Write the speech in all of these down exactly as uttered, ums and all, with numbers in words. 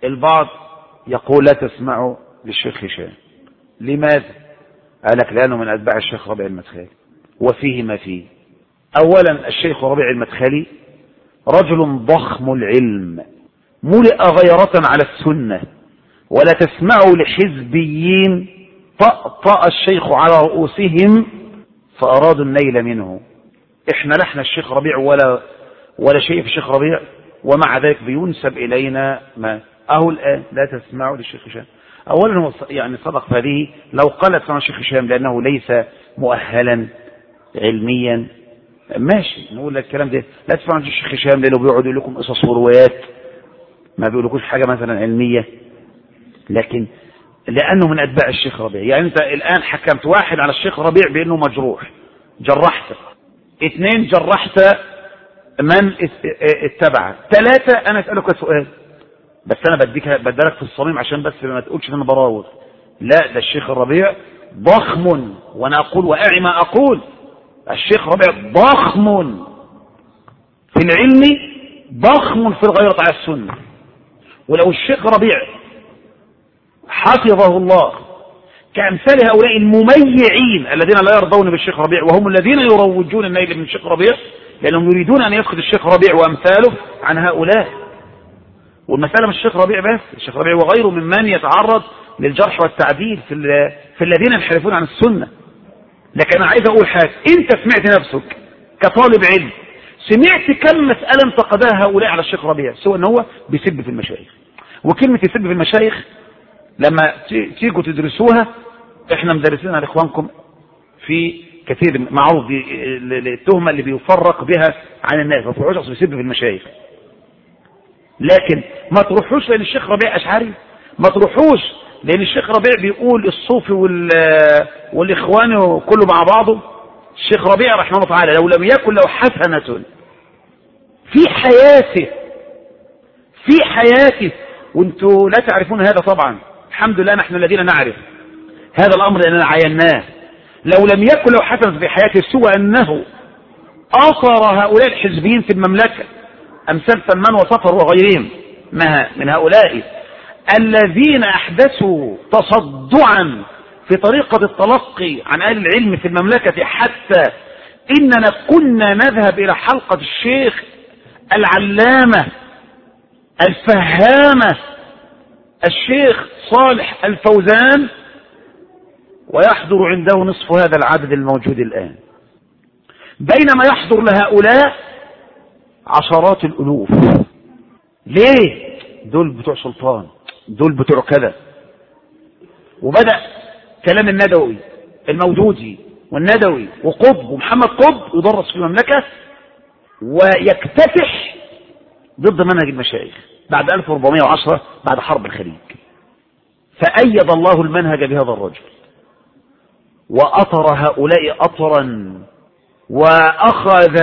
البعض يقول لا تسمعوا للشيخ هشام. لماذا؟ قال لك لأنه من أتباع الشيخ ربيع المدخلي، وفيه ما فيه. أولا الشيخ ربيع المدخلي رجل ضخم العلم ملئ غيرة على السنة، ولا تسمعوا لحزبيين طأطأ الشيخ على رؤوسهم فأرادوا النيل منه. احنا لحنا الشيخ ربيع ولا ولا شيء في الشيخ ربيع، ومع ذلك بينسب إلينا ما أهو الآن لا تسمعوا للشيخ هشام. أولا هو يعني صدق هذه لو قالت عن الشيخ هشام لأنه ليس مؤهلا علميا ماشي نقول لك الكلام ده، لا تسمعوا للشيخ هشام لأنه بيقعد يقول لكم قصص وروايات ما بيقولكوش حاجة مثلا علمية، لكن لأنه من أتباع الشيخ ربيع. يعني أنت الآن حكمت واحد على الشيخ ربيع بأنه مجروح، جرحته. اثنين جرحت من اتبعه. ثلاثة أنا أسألك سؤال بس أنا بديك بدلك في الصميم عشان بس ما تقولش أنا براوغ. لا ده الشيخ الربيع ضخم، وأنا أقول وأعي ما أقول. الشيخ ربيع ضخم في العلم، ضخم في الغيرة على السنة. ولو الشيخ ربيع حفظه الله كأمثال هؤلاء المميعين الذين لا يرضون بالشيخ ربيع وهم الذين يروجون النيل من الشيخ ربيع لأنهم يريدون أن يفقد الشيخ ربيع وأمثاله عن هؤلاء. والمسألة مش الشيخ ربيع بس، الشيخ ربيع وغيره ممن يتعرض للجرح والتعديل في, في الذين ينحرفون عن السنة. لكن أنا عايز أقول حاجة، أنت سمعت نفسك كطالب علم سمعت كم مسألة انتقدها هؤلاء على الشيخ ربيع سوى أن هو بيسب في المشايخ. وكلمة يسب في المشايخ لما تيجوا تدرسوها احنا مدرسينها لاخوانكم في كثير معروف التهمة اللي بيفرق بها عن الناس، ما تروحوش اصل يسب في المشايخ. لكن ما تروحوش لان الشيخ ربيع اشعري، ما تروحوش لان الشيخ ربيع بيقول الصوفي والاخواني كله مع بعضه. الشيخ ربيع رحمه الله تعالى لو لم يكن له حسنة في حياته في حياته وانتوا لا تعرفون هذا طبعا، الحمد لله نحن الذين نعرف هذا الأمر لأننا عيناه. لو لم يكن له حسنة في حياته سوى أنه أصر هؤلاء الحزبيين في المملكة أمثال سلمان وصفر وغيرهم من هؤلاء الذين أحدثوا تصدعا في طريقة التلقي عن أهل العلم في المملكة، حتى إننا كنا نذهب إلى حلقة الشيخ العلامة الفهامة الشيخ صالح الفوزان ويحضر عنده نصف هذا العدد الموجود الآن، بينما يحضر لهؤلاء عشرات الألوف. ليه؟ دول بتوع سلطان، دول بتوع كذا. وبدأ كلام الندوي المودودي والندوي وقطب ومحمد قطب يدرس في المملكة ويكتسح ضد منهج المشايخ بعد ألف وأربعمائة وعشرة بعد حرب الخليج. فأيد الله المنهج بهذا الرجل وأطر هؤلاء أطرا وأخذ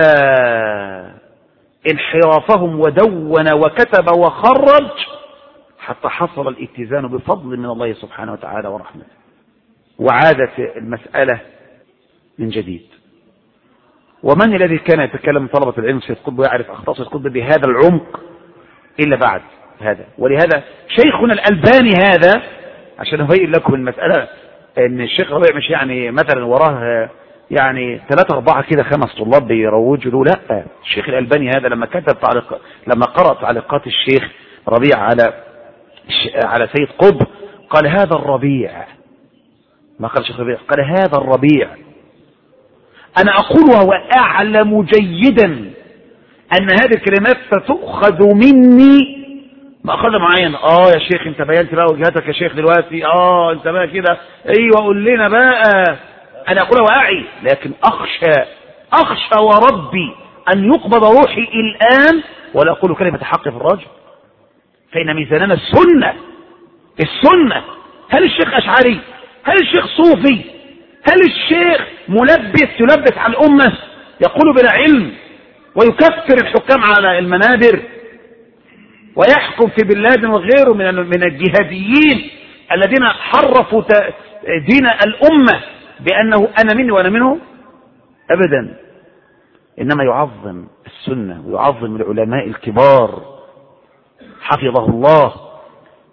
انحرافهم ودون وكتب وخرج حتى حصل الاتزان بفضل من الله سبحانه وتعالى ورحمته، وعادت المسألة من جديد. ومن الذي كان يتكلم طلبة العلم سيد قطب ويعرف أخطاء سيد قطب بهذا العمق إلا بعد هذا؟ ولهذا شيخنا الألباني هذا عشان أبين لكم المسألة ان الشيخ ربيع مش يعني مثلا وراه يعني ثلاثة أربعة كده خمس طلاب بيروجوا له، لا. الشيخ الألباني هذا لما كتب تعليق لما قرأ تعليقات الشيخ ربيع على على سيد قطب قال هذا الربيع، ما قال الشيخ ربيع، قال هذا الربيع. أنا أقول وهو أعلم جيدا أن هذه الكلمات ستؤخذ مني مأخذ معين. اه يا شيخ انت بينت بقى وجهتك يا شيخ دلوقتي، اه انت بقى كده ايوه قول لنا بقى. انا اقول واعي، لكن اخشى اخشى وربي ان يقبض روحي الان ولا اقول كلمة حق في الرجل، فان ميزاننا السنة السنة. هل الشيخ اشعري؟ هل الشيخ صوفي؟ هل الشيخ ملبس يلبس على الامة يقول بلا علم ويكفر الحكام على المنابر ويحكم في بن لادن وغيره من من الجهاديين الذين حرفوا دين الأمة بأنه أنا مني وأنا منه؟ أبدا، إنما يعظم السنة ويعظم العلماء الكبار حفظه الله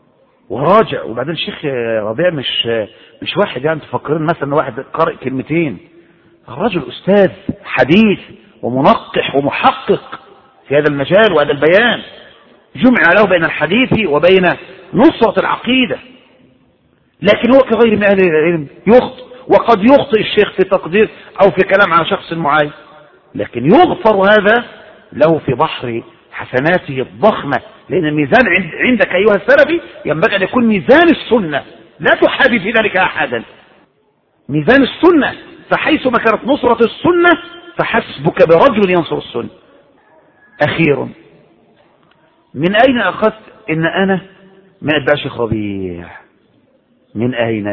وراجع. وبعدين الشيخ ربيع مش مش واحد يعني تفكرين مثلا واحد قارئ كلمتين، الرجل أستاذ حديث ومنقح ومحقق في هذا المجال وهذا البيان، جمع له بين الحديث وبين نصرة العقيدة. لكن هو كغير من أهل العلم يخطئ، وقد يخطئ الشيخ في تقدير أو في كلام على شخص معين، لكن يغفر هذا له في بحر حسناته الضخمة. لأن الميزان عندك أيها السلفي ينبغي أن يكون ميزان السنة، لا تحابي في ذلك أحدا، ميزان السنة. فحيث ما كانت نصرة السنة فحسبك برجل ينصر السنة. أخيرا، من أين أخذت إن أنا من أتباع شيخ ربيع؟ من أين؟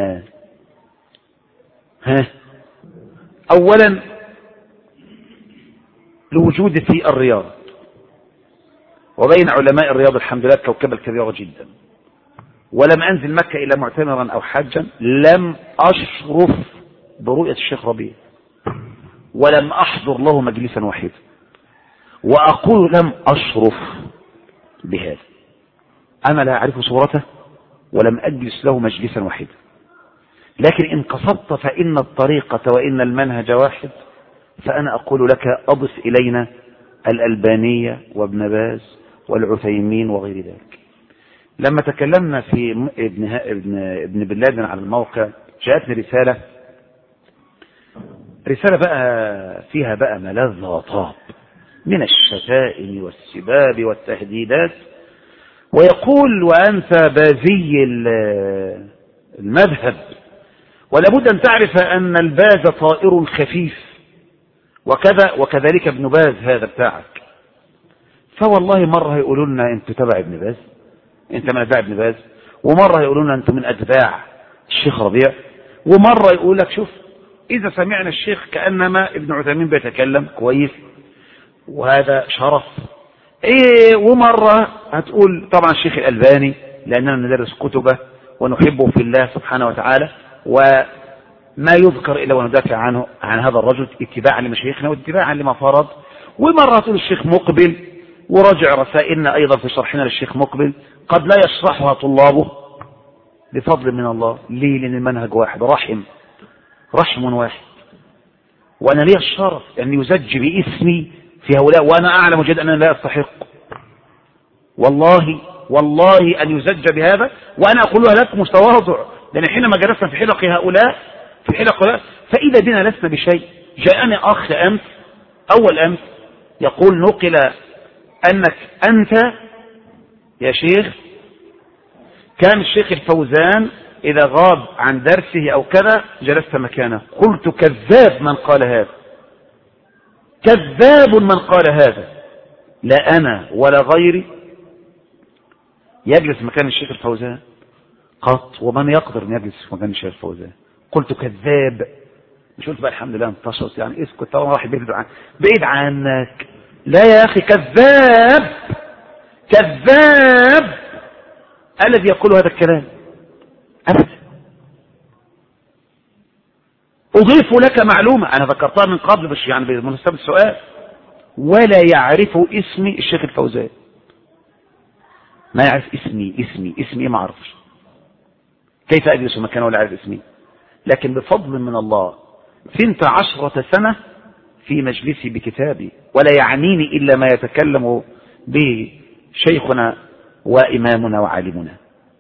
ها؟ أولا الوجود في الرياض، وبين علماء الرياض الحمد لله كوكبة كبيرة جدا، ولم أنزل مكة إلا معتمرا أو حاجا، لم أشرف برؤية الشيخ ربيع، ولم أحضر له مجلسا واحدا، وأقول لم أشرف بهذا. أنا لا أعرف صورته ولم أجلس له مجلسا واحدا، لكن إن قصدت فإن الطريقة وإن المنهج واحد، فأنا أقول لك أضف إلينا الألبانية وابن باز والعثيمين وغير ذلك. لما تكلمنا في ابن, ابن, ابن بن لادن على الموقع، جاءتني رسالة رسالة بقى فيها بقى ملذ وطاب من الشتائم والسباب والتهديدات، ويقول وأنت بازي المذهب، ولابد أن تعرف أن الباز طائر خفيف وكذا، وكذلك ابن باز هذا بتاعك. فوالله مرة يقولوا لنا أنت تبع ابن باز، أنت من أتباع ابن باز، ومرة يقولوا لنا أنت من أتباع الشيخ ربيع، ومرة يقول لك شوف إذا سمعنا الشيخ كأنما ابن عثيمين بيتكلم كويس وهذا شرف إيه، ومرة هتقول طبعا الشيخ الألباني لأننا ندرس كتبه ونحبه في الله سبحانه وتعالى، وما يذكر إلا وندافع عنه عن هذا الرجل اتباعا لمشايخنا واتباعا لما فرض. ومرة هتقول الشيخ مقبل، وراجع رسائلنا أيضا في شرحنا للشيخ مقبل قد لا يشرحها طلابه بفضل من الله. ليه؟ لأن المنهج واحد، رحم رحم واحد، وأنا لي الشرف أن يزج باسمي في هؤلاء، وأنا أعلم جدا أنني لا أستحق والله والله أن يزج بهذا، وأنا أقولها لك مستواضع، لأن حينما جلسنا في حلق هؤلاء في حلق هؤلاء فإذا بنا لسنا بشيء. جاءني أخ أمس أول أمس يقول نقل أنك أنت يا شيخ كان الشيخ الفوزان إذا غاب عن درسه أو كذا جلست مكانه. قلت كذاب من قال هذا، كذاب من قال هذا، لا أنا ولا غيري يجلس مكان الشيخ الفوزان قط، ومن يقدر أن يجلس مكان الشيخ الفوزان. قلت كذاب، مش قلت بقى الحمد لله انتشرت يعني اسكت طبعا واحد بعيد عن بعيد عنك، لا يا أخي كذاب كذاب الذي يقول هذا الكلام أبدا. أضيف لك معلومة أنا ذكرتها من قبل بس يعني بمناسبة السؤال، ولا يعرف اسمي الشيخ الفوزان، ما يعرف اسمي اسمي اسمي ما أعرفش كيف أجلس مكانه ولا يعرف اسمي. لكن بفضل من الله ثنت عشرة سنة في مجلسي بكتابي، ولا يعنيني إلا ما يتكلم به شيخنا وإمامنا وعالمنا.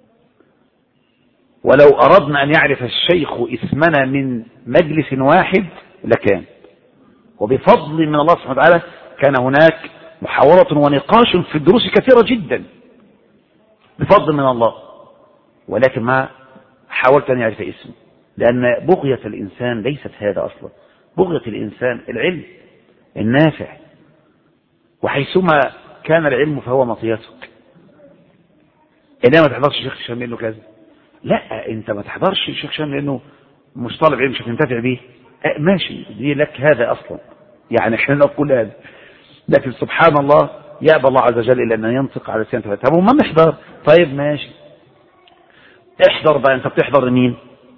ولو أردنا أن يعرف الشيخ اسمنا من مجلس واحد لكان، وبفضل من الله سبحانه وتعالى كان هناك محاورة ونقاش في الدروس كثيرة جدا بفضل من الله، ولكن ما حاولت أن يعرف اسمي، لأن بغية الإنسان ليست هذا أصلا. بغية الإنسان العلم النافع، وحيثما كان العلم فهو مطيتك. إنما ما تحضرش الشيخ هشام لأنه كذا، لا أنت ما تحضرش الشيخ هشام لأنه مش طالب علم مش هتنتفع به، ماشي دي لك هذا أصلا، يعني احنا نقول هذا، لكن سبحان الله يأبى الله عز وجل إلا أن ينطق على لسان طب وما نحضر. طيب ماشي احضر بقى. أنت بتحضر مين؟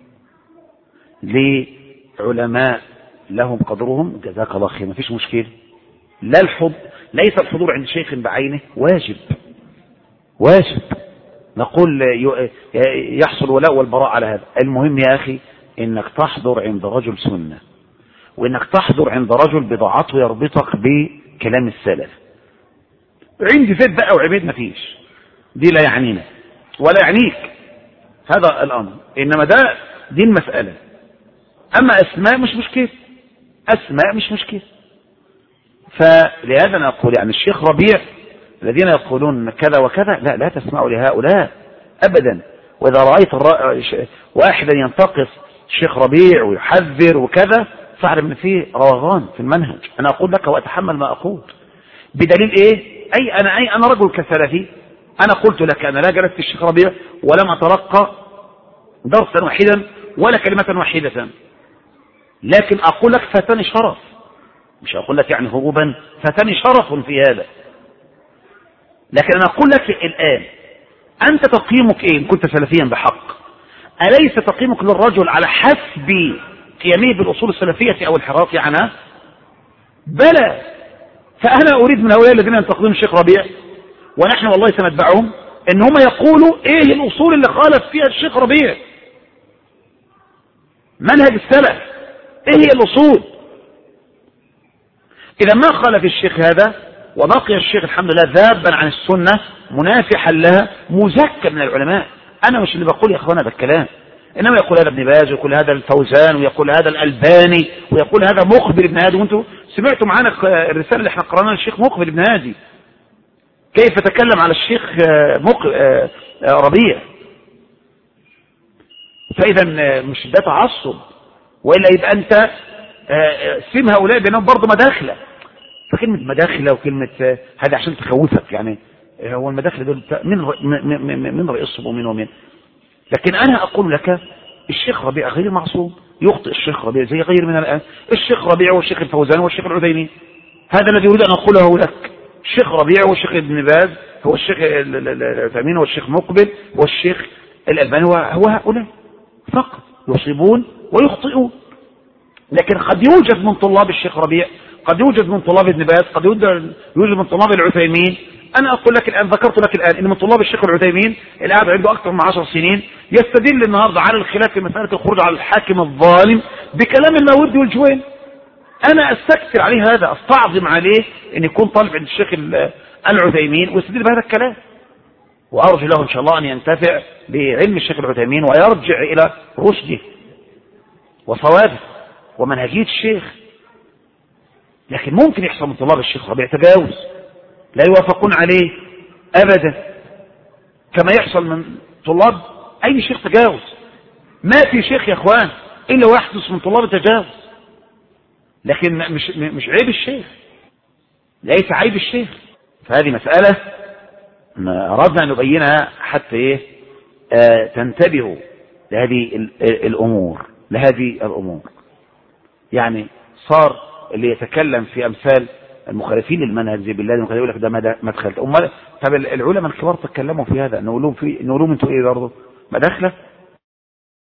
لعلماء لهم قدرهم، جزاك الله خير، ما فيش مشكلة. لا الحضور، ليس الحضور عند شيخ بعينه واجب واجب نقول يحصل ولاء والبراء على هذا. المهم يا أخي إنك تحضر عند رجل سنة، وإنك تحضر عند رجل بضاعته يربطك بكلام السلف. عندي زيد بقى وعبيد ما فيش، دي لا يعنينا ولا يعنيك هذا الأمر، إنما ده دي المسألة. أما أسماء مش مشكلة، أسماء مش مشكلة. فلهذا نقول يعني الشيخ ربيع الذين يقولون كذا وكذا، لا لا تسمعوا لهؤلاء أبدا. وإذا رأيت واحدا ينتقص الشيخ ربيع ويحذر وكذا فاعلم ان فيه روغان في المنهج. أنا أقول لك وأتحمل ما أقول. بدليل إيه؟ أي أنا أي أنا رجل كسلفي، أنا قلت لك أنا لا جلست الشيخ ربيع ولم أتلقى درسا واحدا ولا كلمة واحدة، لكن أقول لك فاتني شرف، مش أقول لك يعني هروبا، فاتني شرف في هذا. لكن أنا أقول لك الآن أنت تقييمك إيه إن كنت سلفيا بحق؟ أليس تقييمك للرجل على حسب قيامه بالأصول السلفية أو الحراف يعني؟ بلى. فأنا أريد من هؤلاء الذين ينتقدون الشيخ ربيع ونحن والله سنتبعهم إن هم يقولوا إيه الأصول اللي خالف فيها الشيخ ربيع، منهج السلف إيه هي الأصول. إذا ما خالف الشيخ هذا وبقي الشيخ الحمد لله ذابا عن السنة منافحا لها مزكى من العلماء. أنا مش اللي بقول يا أخوانا بالكلام، إنما يقول هذا ابن باز ويقول هذا الفوزان ويقول هذا الألباني ويقول هذا مقبل ابن هادي. وانتم سمعتوا معنا الرسالة اللي احنا قرأناها للشيخ مقبل ابن هادي كيف تكلم على الشيخ ربيع. فإذا مش ده تعصب، وإلا يبقى أنت سيم هؤلاء بينهم برضه مداخلة. فكلمة مداخلة وكلمة هذا عشان تخوفك، يعني هو المداخلة دول من من من رئيسهم ومن ومن. لكن أنا أقول لك الشيخ ربيع غير معصوم، يخطئ الشيخ ربيع زي غير من الآن. الشيخ ربيع والشيخ الفوزان والشيخ العثيمين، هذا الذي أريد أن أقوله لك. الشيخ ربيع والشيخ ابن باز هو الشيخ العثيمين والشيخ مقبل والشيخ الألباني، هو هؤلاء فقط يصيبون ويخطئون. لكن قد يوجد من طلاب الشيخ ربيع، قد يوجد من طلاب ابن باز، قد يوجد من طلاب العثيمين. أنا أقول لك الآن، ذكرت لك الآن إن من طلاب الشيخ العثيمين اللي قاعد عنده أكثر من عشر سنين يستدل النهارده على الخلاف في مسألة الخروج على الحاكم الظالم بكلام الماوردي والجويني. أنا أستكثر عليه هذا، أستعظم عليه أن يكون طالب عند الشيخ العثيمين ويستدل بهذا الكلام، وأرجو له إن شاء الله أن ينتفع بعلم الشيخ العثيمين ويرجع إلى رشده وصوابه ومنهجية الشيخ. لكن ممكن يحصل من طلاب الشيخ ربيع تجاوز لا يوافقون عليه أبدا، كما يحصل من طلاب أي شيخ تجاوز. ما في شيخ يا أخوان إلا ويحدث من طلاب التجاوز، لكن مش مش عيب الشيخ، ليس عيب الشيخ. فهذه مسألة أردنا أن نبينها حتى إيه آه تنتبهوا لهذه الأمور لهذه الأمور. يعني صار اللي يتكلم في أمثال المخالفين للمنهج زي بالله يقول لك ده مدخل. طب العلماء الكبار تكلموا في هذا، نقول لهم في نقول لهم انتوا ايه برضه مداخله